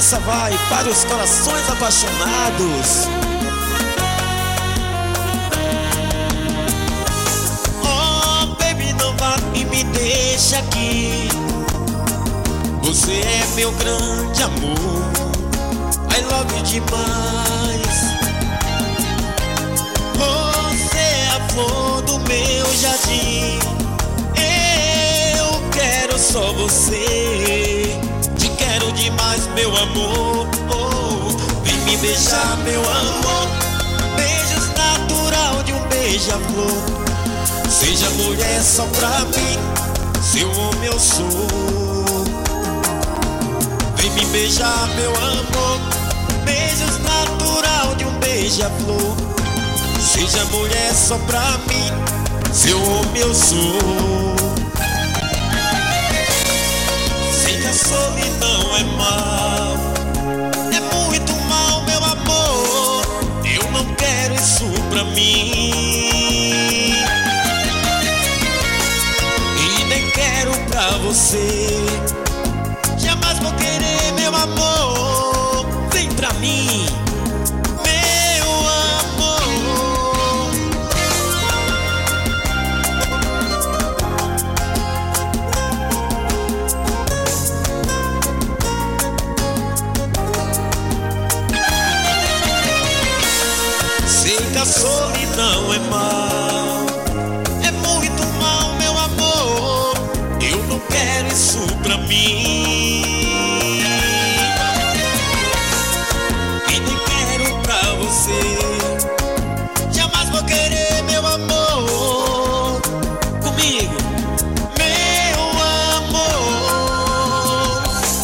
essa vai para os corações apaixonados. Oh, baby, não vá e me deixa aqui. Você é meu grande amor, I love you demais. Você é a flor do meu jardim. Eu quero só você. Te quero demais, meu amor. Vem me beijar, meu amor. Beijos natural de um beija-flor. Seja mulher só pra mim, seu homem eu sou. Vem me beijar, meu amor. Beijos natural de um beija-flor. Seja mulher só pra mim, seu homem eu sou. Sei que a solidão é mal, é muito mal, meu amor. Eu não quero isso pra mim, e nem quero pra você. Jamais vou querer, meu amor. Vem pra mim, meu amor. Sei que a solidão é mal, é muito mal, meu amor. Eu não quero isso pra mim, e nem quero pra você. Jamais vou querer, meu amor. Comigo, meu amor.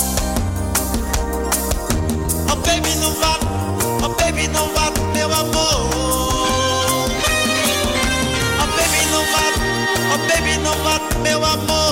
Oh baby, não vá, oh baby, não vá, meu amor. Oh baby, não vá, oh baby, não vá, meu amor.